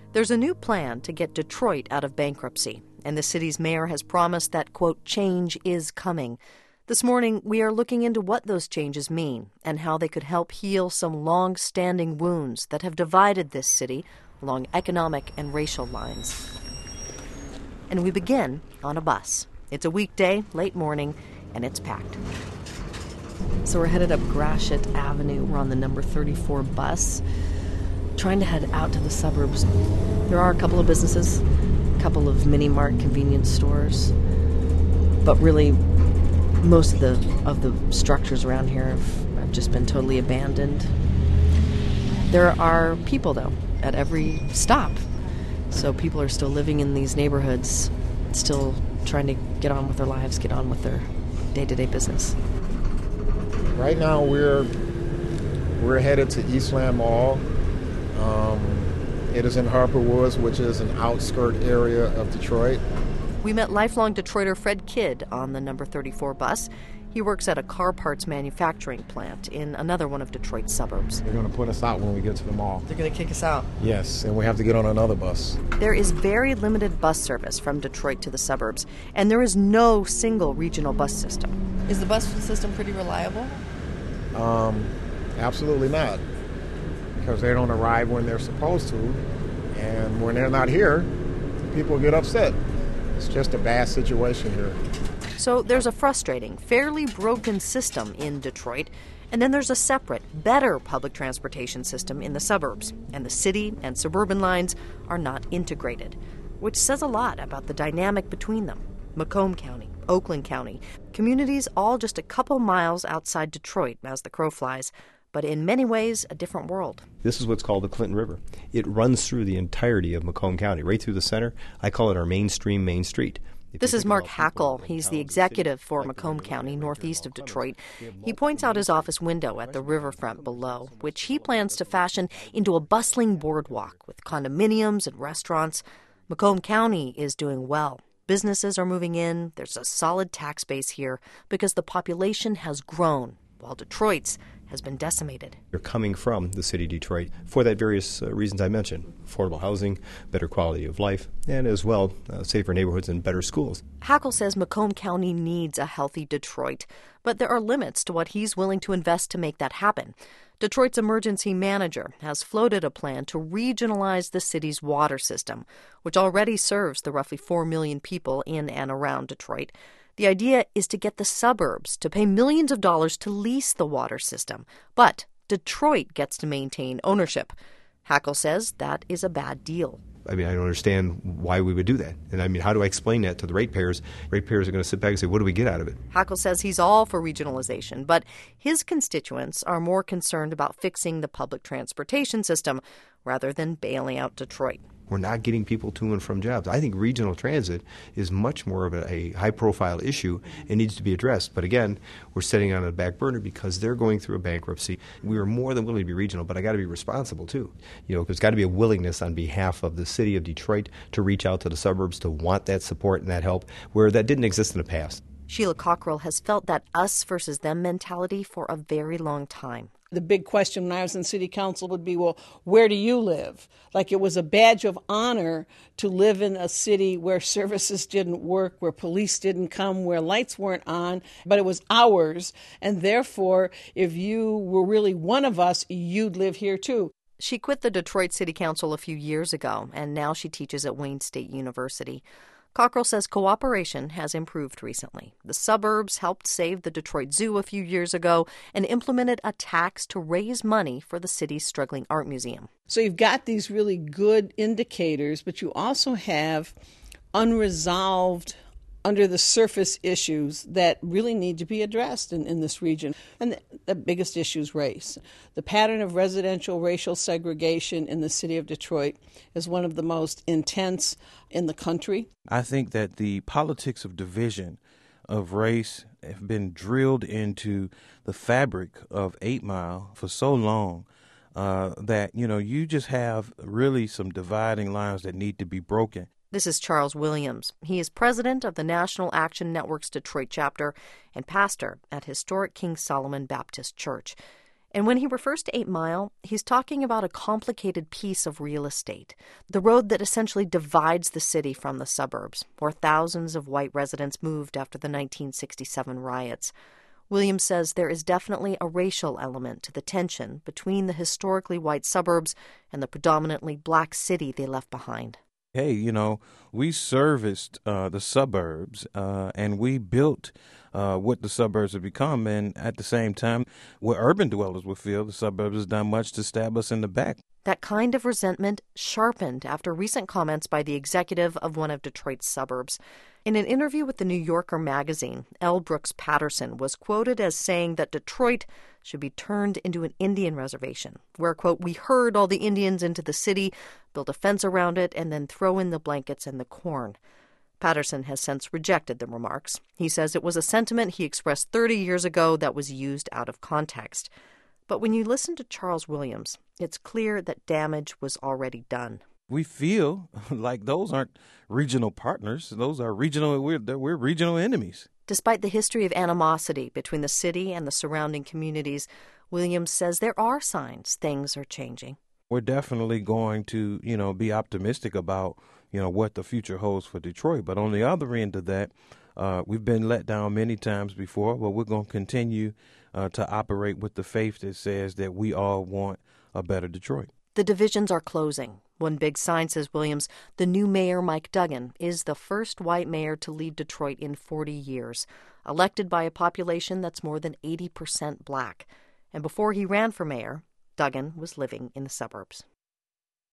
There's a new plan to get Detroit out of bankruptcy, and the city's mayor has promised that, quote, change is coming. This morning, we are looking into what those changes mean and how they could help heal some long-standing wounds that have divided this city along economic and racial lines. And we begin on a bus. It's a weekday, late morning, and it's packed. So we're headed up Gratiot Avenue. We're on the number 34 bus, trying to head out to the suburbs. There are a couple of businesses, a couple of mini-mart convenience stores, but really most of the structures around here have just been totally abandoned. There are people, though, at every stop. So people are still living in these neighborhoods, still trying to get on with their lives, get on with their day-to-day business. Right now we're headed to Eastland Mall. It is in Harper Woods, which is an outskirt area of Detroit. We met lifelong Detroiter Fred Kidd on the number 34 bus. He works at a car parts manufacturing plant in another one of Detroit's suburbs. They're going to put us out when we get to the mall. They're going to kick us out? Yes, and we have to get on another bus. There is very limited bus service from Detroit to the suburbs, and there is no single regional bus system. Is the bus system pretty reliable? Absolutely not, because they don't arrive when they're supposed to, and when they're not here, people get upset. It's just a bad situation here. So there's a frustrating, fairly broken system in Detroit, and then there's a separate, better public transportation system in the suburbs, and the city and suburban lines are not integrated, which says a lot about the dynamic between them. Macomb County, Oakland County, communities all just a couple miles outside Detroit as the crow flies, but in many ways a different world. This is what's called the Clinton River. It runs through the entirety of Macomb County, right through the center. I call it our mainstream Main Street. This is Mark Hackle. He's the executive for Macomb County, northeast of Detroit. He points out his office window at the riverfront below, which he plans to fashion into a bustling boardwalk with condominiums and restaurants. Macomb County is doing well. Businesses are moving in. There's a solid tax base here because the population has grown, while Detroit's has been decimated. You're coming from the city of Detroit for that various reasons I mentioned: affordable housing, better quality of life, and as well safer neighborhoods and better schools. Hackle says Macomb County needs a healthy Detroit, but there are limits to what he's willing to invest to make that happen. Detroit's emergency manager has floated a plan to regionalize the city's water system, which already serves the roughly 4 million people in and around Detroit. The idea is to get the suburbs to pay millions of dollars to lease the water system, but Detroit gets to maintain ownership. Hackle says that is a bad deal. I don't understand why we would do that. And how do I explain that to the ratepayers? Ratepayers are going to sit back and say, what do we get out of it? Hackle says he's all for regionalization, but his constituents are more concerned about fixing the public transportation system rather than bailing out Detroit. We're not getting people to and from jobs. I think regional transit is much more of a high-profile issue and needs to be addressed. But again, we're setting it on a back burner because they're going through a bankruptcy. We are more than willing to be regional, but I got to be responsible too. There's got to be a willingness on behalf of the city of Detroit to reach out to the suburbs, to want that support and that help, where that didn't exist in the past. Sheila Cockrell has felt that us versus them mentality for a very long time. The big question when I was in city council would be, well, where do you live? Like it was a badge of honor to live in a city where services didn't work, where police didn't come, where lights weren't on, but it was ours. And therefore, if you were really one of us, you'd live here too. She quit the Detroit City Council a few years ago, and now she teaches at Wayne State University. Cockrell says cooperation has improved recently. The suburbs helped save the Detroit Zoo a few years ago and implemented a tax to raise money for the city's struggling art museum. So you've got these really good indicators, but you also have unresolved under the surface issues that really need to be addressed in this region. And the biggest issue is race. The pattern of residential racial segregation in the city of Detroit is one of the most intense in the country. I think that the politics of division of race have been drilled into the fabric of 8 Mile for so long that, you just have really some dividing lines that need to be broken. This is Charles Williams. He is president of the National Action Network's Detroit chapter and pastor at historic King Solomon Baptist Church. And when he refers to 8 Mile, he's talking about a complicated piece of real estate, the road that essentially divides the city from the suburbs, where thousands of white residents moved after the 1967 riots. Williams says there is definitely a racial element to the tension between the historically white suburbs and the predominantly black city they left behind. Hey, we serviced the suburbs and we built what the suburbs have become. And at the same time, what urban dwellers would feel, the suburbs has done much to stab us in the back. That kind of resentment sharpened after recent comments by the executive of one of Detroit's suburbs. In an interview with the New Yorker magazine, L. Brooks Patterson was quoted as saying that Detroit should be turned into an Indian reservation, where, quote, we herd all the Indians into the city, build a fence around it, and then throw in the blankets and the corn. Patterson has since rejected the remarks. He says it was a sentiment he expressed 30 years ago that was used out of context. But when you listen to Charles Williams, it's clear that damage was already done. We feel like those aren't regional partners. Those are regional, we're regional enemies. Despite the history of animosity between the city and the surrounding communities, Williams says there are signs things are changing. We're definitely going to, be optimistic about, what the future holds for Detroit. But on the other end of that, we've been let down many times before, but we're going to continue to operate with the faith that says that we all want a better Detroit. The divisions are closing. One big sign, says Williams, the new mayor, Mike Duggan, is the first white mayor to lead Detroit in 40 years, elected by a population that's more than 80% black. And before he ran for mayor, Duggan was living in the suburbs.